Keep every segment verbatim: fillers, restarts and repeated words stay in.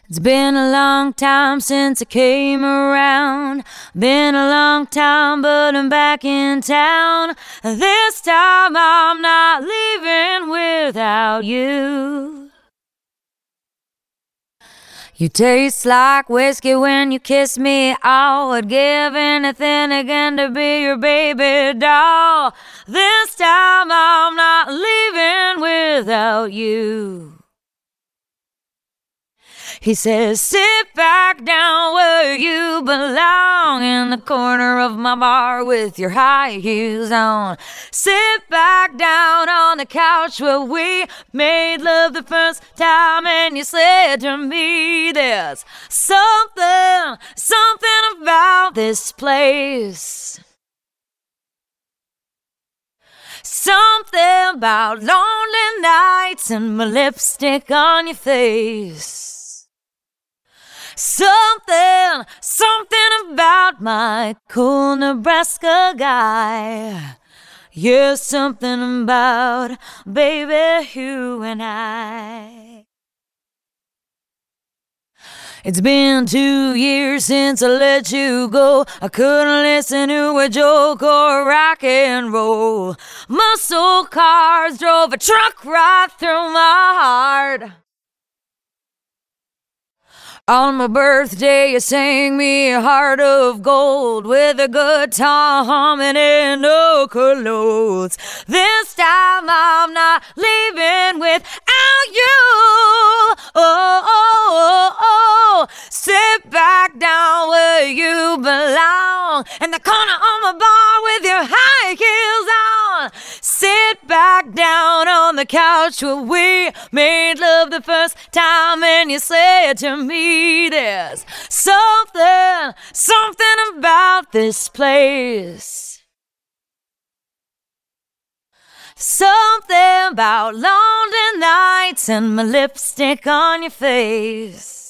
It's been a long time since I came around. Been a long time, but I'm back in town. This time I'm not leaving without you. You taste like whiskey when you kiss me. I would give anything again to be your baby doll. This time I'm not leaving without you. He says, sit back down where you belong, in the corner of my bar with your high heels on. Sit back down on the couch where we made love the first time, and you said to me, there's something, something about this place. Something about lonely nights and my lipstick on your face. Something, something about my cool Nebraska guy. Yeah, something about baby you and I. It's been two years since I let you go. I couldn't listen to a joke or rock and roll. Muscle cars drove a truck right through my heart. On my birthday, you sang me a heart of gold with a guitar humming and no clothes. This time I'm not leaving without you. Oh, oh, oh, oh. Sit back down where you belong, in the corner of my bar with your high heels on. Sit back down on the couch where we made love the first time, and you said to me, there's something, something about this place. Something about lonely nights and my lipstick on your face.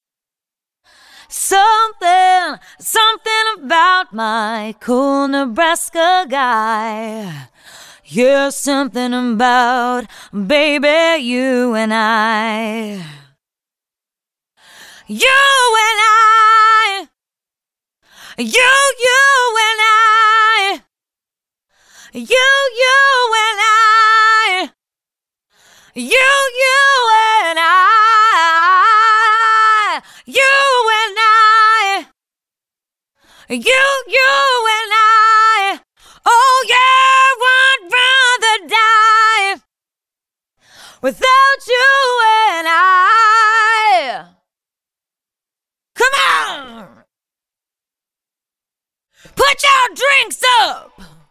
Something, something about my cool Nebraska guy. Yeah, something about baby you and I. You and I, you, you and I, you, you and I, you, you and I, you and I, you, you and I. Oh yeah, I'd rather die without you and I. Come on! Put your drinks up!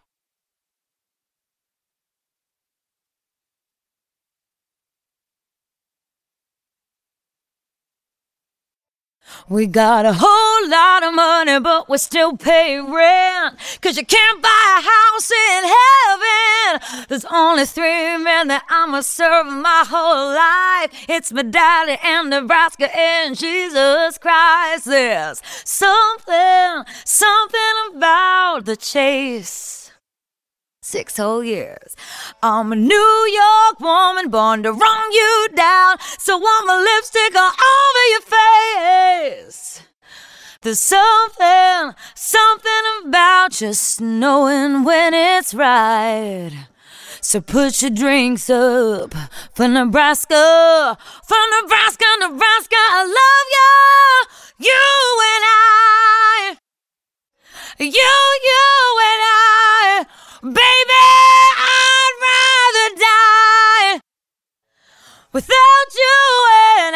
We got a whole lot of money, but we still pay rent, 'cause you can't buy a house in heaven. There's only three men that I'ma serve my whole life. It's my daddy and Nebraska and Jesus Christ. There's something, something about the chase. Six whole years. I'm a New York woman born to run you down, so want my lipstick all over your face. There's something, something about just knowing when it's right. So put your drinks up for Nebraska, for Nebraska, Nebraska, I love you, you and I, you, you and I. Baby, I'd rather die without you and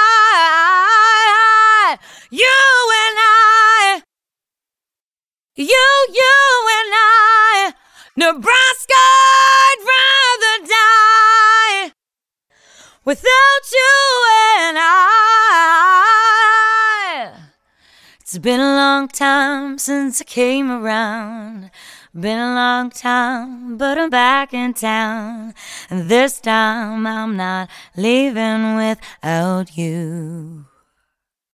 I. You and I. You, you and I. Nebraska, I'd rather die without you and I. It's been a long time since I came around. Been a long time, but I'm back in town. And this time I'm not leaving without you.